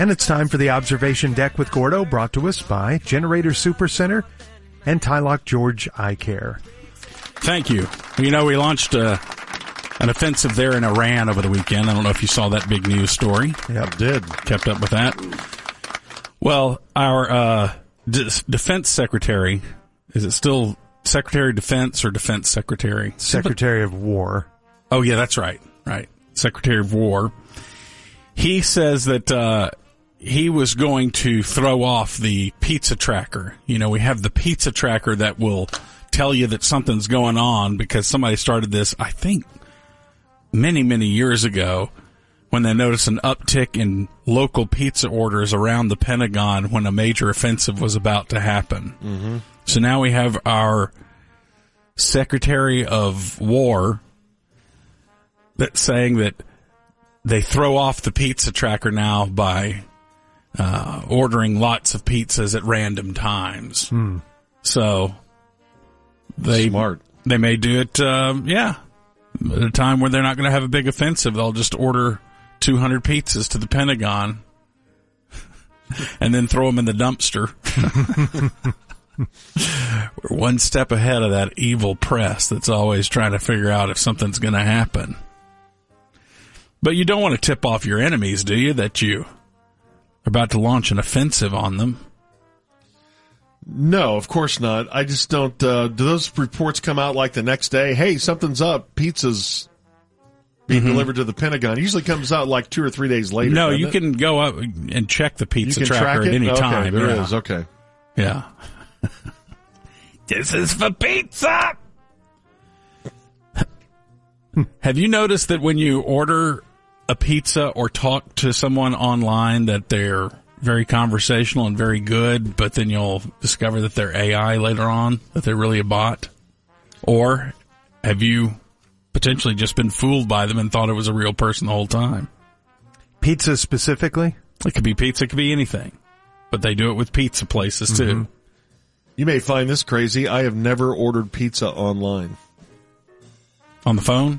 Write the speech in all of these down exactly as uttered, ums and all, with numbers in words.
And it's time for the Observation Deck with Gordo, brought to us by Generator Super Center and Tylock George Eye Care. Thank you. You know, we launched uh, an offensive there in Iran over the weekend. I don't know if you saw that big news story. Yeah, I did. Kept up with that. Well, our uh, D- Defense Secretary, is it still Secretary of Defense or Defense Secretary? Secretary of War. Oh, yeah, that's right. Right. Secretary of War. He says that uh, he was going to throw off the pizza tracker. You know, we have the pizza tracker that will tell you that something's going on because somebody started this, I think, many, many years ago when they noticed an uptick in local pizza orders around the Pentagon when a major offensive was about to happen. Mm-hmm. So now we have our Secretary of War that's saying that they throw off the pizza tracker now by uh, ordering lots of pizzas at random times. Hmm. So they Smart. they may do it, uh, yeah, at a time where they're not going to have a big offensive. They'll just order two hundred pizzas to the Pentagon and then throw them in the dumpster. We're one step ahead of that evil press that's always trying to figure out if something's going to happen. But you don't want to tip off your enemies, do you, that you are about to launch an offensive on them? No, of course not. I just don't, uh, do those reports come out like the next day? Hey, something's up. Pizza's being Mm-hmm. delivered to the Pentagon. It usually comes out like two or three days later. No, doesn't you it? can go up and check the You pizza can tracker track at it? any Okay, time. there yeah. is. Okay. Yeah. This is for pizza! Have you noticed that when you order a pizza or talk to someone online that they're very conversational and very good, but then you'll discover that they're A I later on, that they're really a bot? Or have you potentially just been fooled by them and thought it was a real person the whole time? Pizza specifically? It could be pizza, it could be anything. But they do it with pizza places too. Mm-hmm. You may find this crazy. I have never ordered pizza online. On the phone?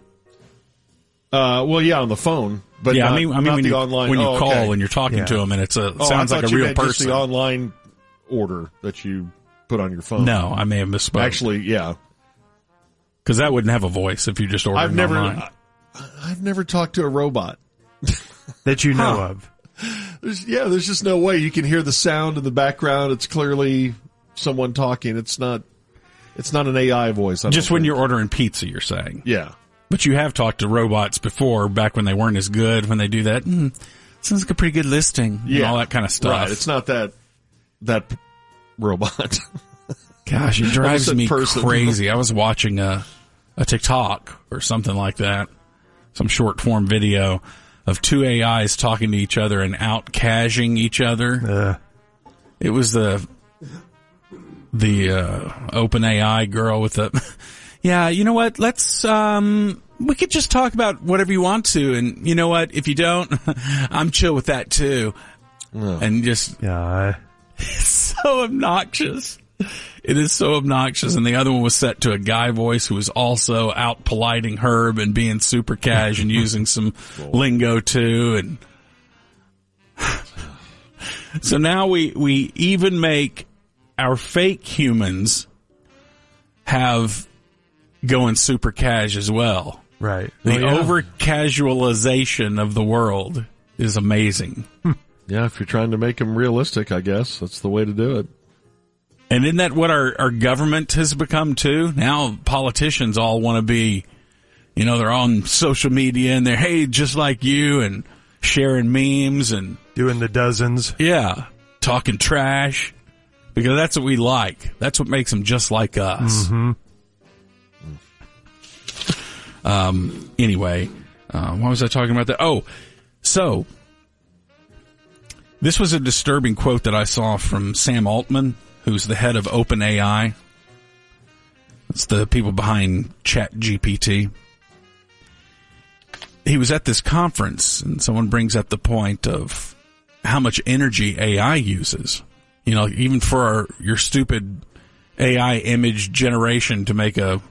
Uh, well, yeah, on the phone, but yeah, not, I mean, I mean not when the you online. when you oh, call okay. and you're talking Yeah. to them, and it's a Oh, sounds I like a thought you real meant just person. the online order that you put on your phone. No, I may have misspoke. Actually, yeah. Because that wouldn't have a voice if you just ordered I've never, online. I, I've never talked to a robot. That you know Huh. of. There's, yeah, there's just no way. You can hear the sound in the background. It's clearly someone talking. It's not, it's not an A I voice. I don't Just when think. you're ordering pizza, you're saying. Yeah. But you have talked to robots before, back when they weren't as good, when they do that. Mm, sounds like a pretty good listing. Yeah. And all that kind of stuff. Right. It's not that, that p- robot. Gosh, it drives said me person. crazy. I was watching a, a TikTok or something like that, some short form video of two A Is talking to each other and out cashing each other. Uh, It was the the uh, open A I girl with the yeah. You know what? Let's um, we could just talk about whatever you want to, and you know what? If you don't, I'm chill with that too. Oh. And just yeah. it's so obnoxious. It is so obnoxious. And the other one was set to a guy voice who was also out politing Herb and being super cash and using some lingo too. And so now we, we even make our fake humans have going super cash as well. Right. The Oh, yeah. over casualization of the world is amazing. Yeah. If you're trying to make them realistic, I guess that's the way to do it. And isn't that what our, our government has become too? Now politicians all want to be, you know, they're on social media and they're, hey, just like you, and sharing memes and, Doing the dozens. yeah, talking trash, because that's what we like. That's what makes them just like us. Mm-hmm. Um, anyway, uh, why was I talking about that? Oh, so this was a disturbing quote that I saw from Sam Altman, who's the head of OpenAI. It's the people behind ChatGPT. He was at this conference, and someone brings up the point of how much energy A I uses. You know, even for our, your stupid A I image generation to make a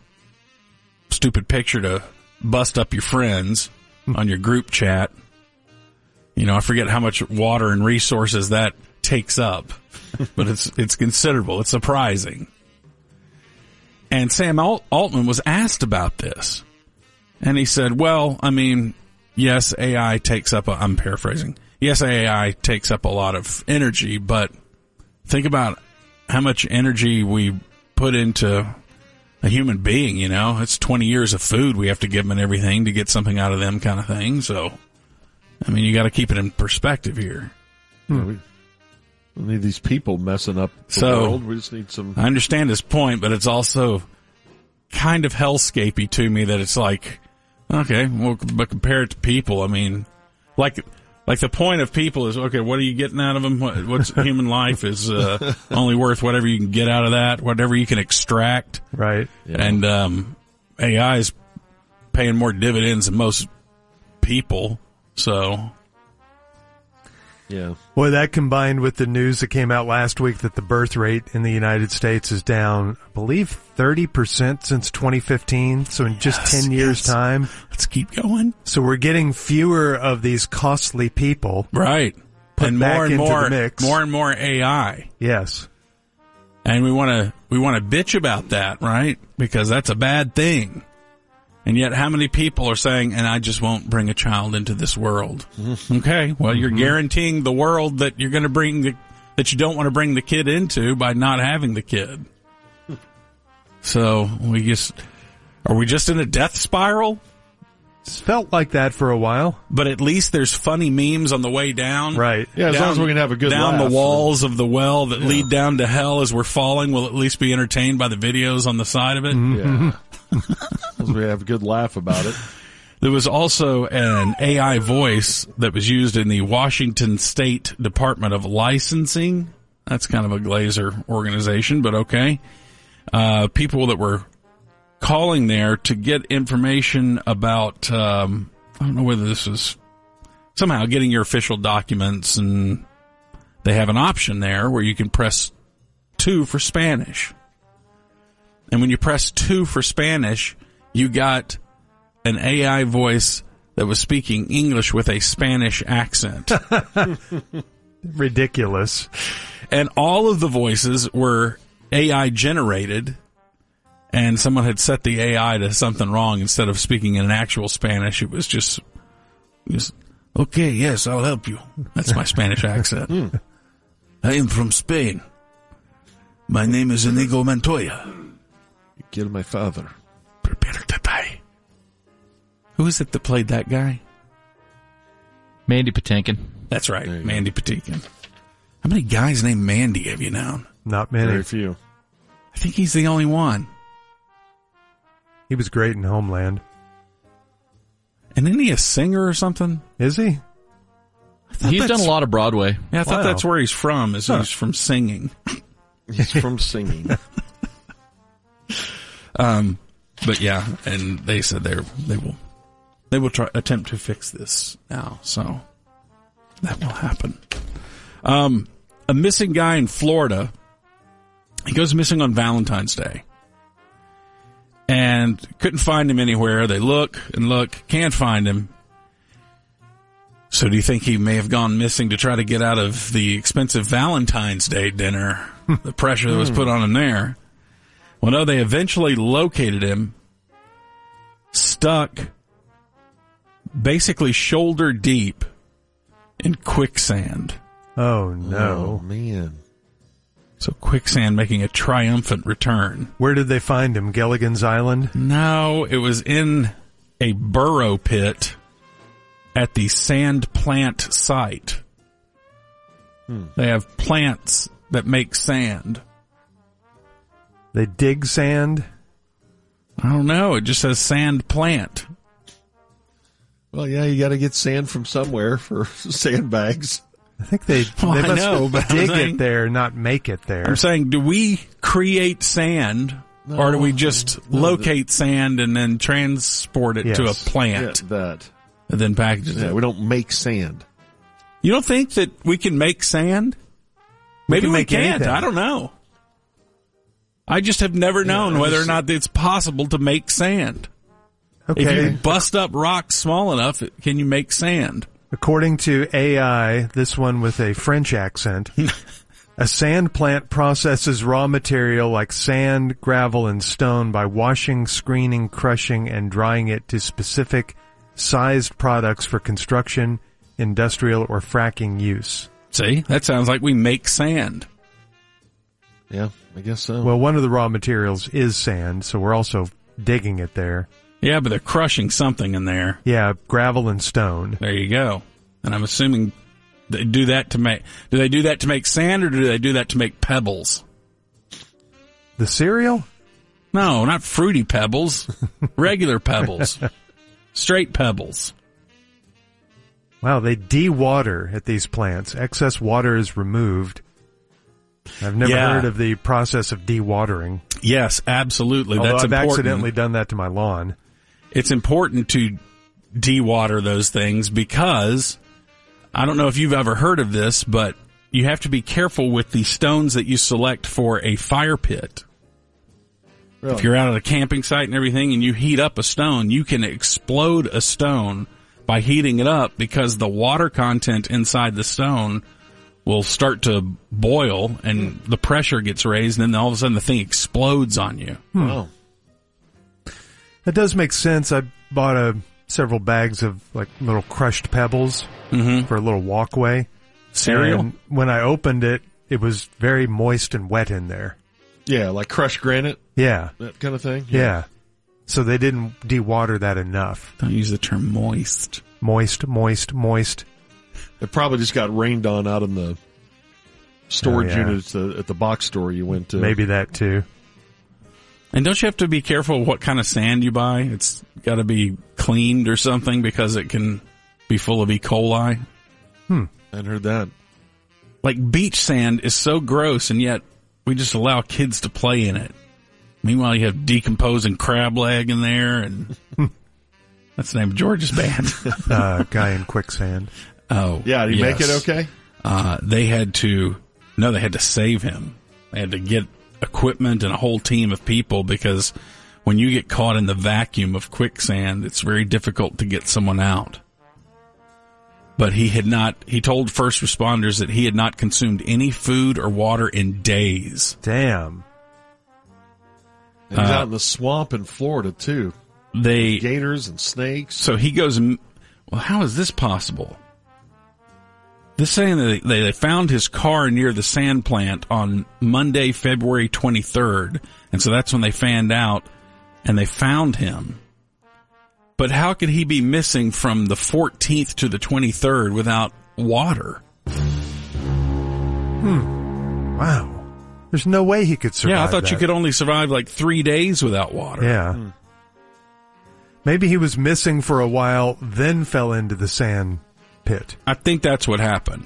stupid picture to bust up your friends on your group chat. You know, I forget how much water and resources that takes up, but it's it's considerable. It's surprising. And Sam Alt- Altman was asked about this, and he said, well, I mean, yes, A I takes up, a, I'm paraphrasing, yes, A I takes up a lot of energy, but think about how much energy we put into a human being, you know? It's twenty years of food we have to give them and everything to get something out of them kind of thing. So, I mean, you got to keep it in perspective here. Hmm. Yeah, we, we need these people messing up the so, world. We just need some... I understand his point, but it's also kind of hellscapey to me that it's like, okay, well, but compare it to people. I mean, like... Like the point of people is, okay, what are you getting out of them? What, what's human life is uh, only worth whatever you can get out of that, whatever you can extract. Right. Yeah. And um, A I is paying more dividends than most people. So, yeah. Boy, that combined with the news that came out last week that the birth rate in the United States is down, I believe, thirty percent since twenty fifteen. So in just yes, ten years' yes. time. Let's keep going. So we're getting fewer of these costly people. Right. Put and back more and into more, the mix. more and more A I. Yes. And we want to, we want to bitch about that, right? Because that's a bad thing. And yet how many people are saying, and I just won't bring a child into this world? Mm-hmm. Okay. Well, you're mm-hmm. guaranteeing the world that you're going to bring the, that you don't want to bring the kid into by not having the kid. So we just, are we just in a death spiral? It's felt like that for a while. But at least there's funny memes on the way down. Right. Yeah, as down, long as we can have a good Down laugh. the walls of the well that yeah. lead down to hell as we're falling, we'll at least be entertained by the videos on the side of it. Mm-hmm. Yeah. As we have a good laugh about it. There was also an A I voice that was used in the Washington State Department of Licensing. That's kind of a Glazer organization, but okay. Uh, people that were calling there to get information about, um, I don't know whether this was somehow getting your official documents, and they have an option there where you can press two for Spanish. And when you press two for Spanish, you got an A I voice that was speaking English with a Spanish accent. Ridiculous. And all of the voices were A I generated, and someone had set the A I to something wrong. Instead of speaking in an actual Spanish, it was just, just okay, yes, I'll help you. That's my Spanish accent. I am from Spain. My name is Inigo Montoya. You killed my father. Prepare to die. Who is it that played that guy? Mandy Patinkin. That's right, Mandy Patinkin. How many guys named Mandy have you known? Not many. Very few. I think he's the only one. He was great in Homeland. And isn't he a singer or something? Is he? He's done a lot of Broadway. Yeah, I thought Wow. that's where he's from, is Huh. he's from singing. He's from singing. Um, but yeah, and they said they they will they will try attempt to fix this now, so that will happen. Um, a missing guy in Florida. He goes missing on Valentine's Day, and couldn't find him anywhere. They look and look, can't find him. So do you think he may have gone missing to try to get out of the expensive Valentine's Day dinner, the pressure that was put on him there? Well, no, they eventually located him, stuck basically shoulder deep in quicksand. Oh, no. Oh, man. So quicksand making a triumphant return. Where did they find him? Gilligan's Island? No, it was in a burrow pit at the sand plant site. Hmm. They have plants that make sand. They dig sand? I don't know. It just says sand plant. Well, yeah, you got to get sand from somewhere for sandbags. I think they, Well, they I must know, but I'm dig saying- it there, not make it there. I'm saying, do we create sand, No, or do we just no, locate sand and then transport it to a Yes. plant Yeah, that. and then package it? Yeah, we don't make sand. You don't think that we can make sand? Maybe can we make can't. anything. I don't know. I just have never known I whether just- or not it's possible to make sand. If Okay. you bust up rocks small enough, can you make sand? According to A I, this one with a French accent, a sand plant processes raw material like sand, gravel, and stone by washing, screening, crushing, and drying it to specific sized products for construction, industrial, or fracking use. See, that sounds like we make sand. Yeah, I guess so. Well, one of the raw materials is sand, so we're also digging it there. Yeah, but they're crushing something in there. Yeah, gravel and stone. There you go. And I'm assuming they do that to make, do they do that to make sand or do they do that to make pebbles? The cereal? No, not fruity pebbles. Regular pebbles. Straight pebbles. Wow, they de-water at these plants. Excess water is removed. I've never Yeah. heard of the process of de-watering. Yes, absolutely. Although That's I've important. accidentally done that to my lawn. It's important to de-water those things because I don't know if you've ever heard of this, but you have to be careful with the stones that you select for a fire pit. Really? If you're out at a camping site and everything and you heat up a stone, you can explode a stone by heating it up because the water content inside the stone will start to boil and the pressure gets raised and then all of a sudden the thing explodes on you. Wow. That does make sense. I bought a, several bags of like little crushed pebbles Mm-hmm. for a little walkway. Cereal? And when I opened it, it was very moist and wet in there. Yeah, like crushed granite, Yeah, that kind of thing. yeah. So they didn't de-water that enough. Don't use the term moist. Moist, moist, moist. It probably just got rained on out in the storage Oh, yeah. unit at the, at the box store you went to. Maybe that too. And don't you have to be careful what kind of sand you buy? It's got to be cleaned or something because it can be full of E. coli. I hadn't heard that. Like beach sand is so gross and yet we just allow kids to play in it. Meanwhile, you have decomposing crab leg in there and that's the name of George's band. Uh, guy in quicksand. Oh, Yeah, did he make it yes. okay? Uh, they had to, no, they had to save him. They had to get equipment and a whole team of people because when you get caught in the vacuum of quicksand, it's very difficult to get someone out. But he had not, he told first responders that he had not consumed any food or water in days. Damn. And he's Uh, out in the swamp in Florida, too. They, Gators and snakes. so he goes, m- well, how is this possible? They're saying that they, they found his car near the sand plant on Monday, February twenty-third. And so that's when they fanned out and they found him. But how could he be missing from the fourteenth to the twenty-third without water? Wow. There's no way he could survive Yeah, I thought that. you could only survive like three days without water. Yeah. Maybe he was missing for a while, then fell into the sand pit. I think that's what happened.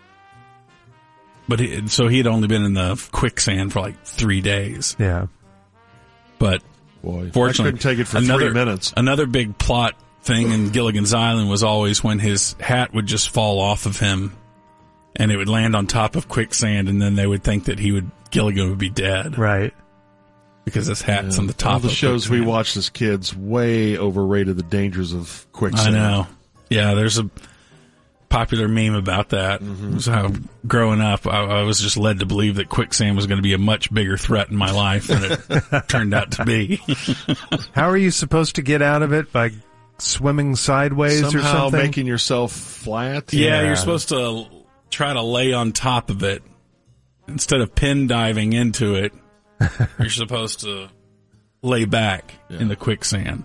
But he, so he had only been in the quicksand for like three days. Yeah. But Boy, fortunately, I couldn't take it for another, three minutes. Another big plot thing in Gilligan's Island was always when his hat would just fall off of him and it would land on top of quicksand and then they would think that he would, Gilligan would be dead Right. because his hat's on the top All of the shows we quicksand. watched as kids way overrated the dangers of I quicksand. know. Yeah, there's a popular meme about that. Mm-hmm. So how growing up, I, I was just led to believe that quicksand was going to be a much bigger threat in my life than it turned out to be. How are you supposed to get out of it? By swimming sideways or Somehow something? making yourself flat. Yeah, Yeah. you're supposed to try to lay on top of it instead of pin diving into it. You're supposed to lay back in the quicksand.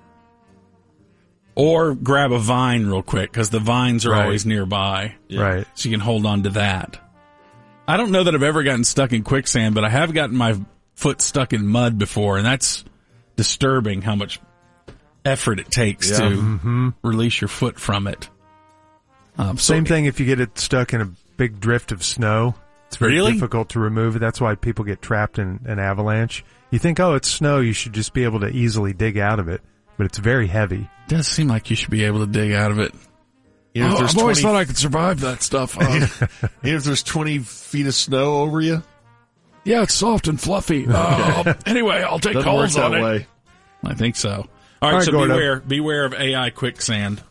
Or grab a vine real quick because the vines are Right. always nearby. Right. So you can hold on to that. I don't know that I've ever gotten stuck in quicksand, but I have gotten my foot stuck in mud before, and that's disturbing how much effort it takes Yeah. to Mm-hmm. release your foot from it. Um, so Same thing if you get it stuck in a big drift of snow. It's very Really? difficult to remove. That's why people get trapped in an avalanche. You think, oh, it's snow, you should just be able to easily dig out of it. But it's very heavy. It does seem like you should be able to dig out of it. You know, if Oh, there's I've always 20 thought I could survive that stuff. Uh, Even if there's twenty feet of snow over you, yeah, it's soft and fluffy. Uh, anyway, I'll take doesn't work calls on that it. way. I think so. All right, All right, so Gordo. beware, beware of A I quicksand.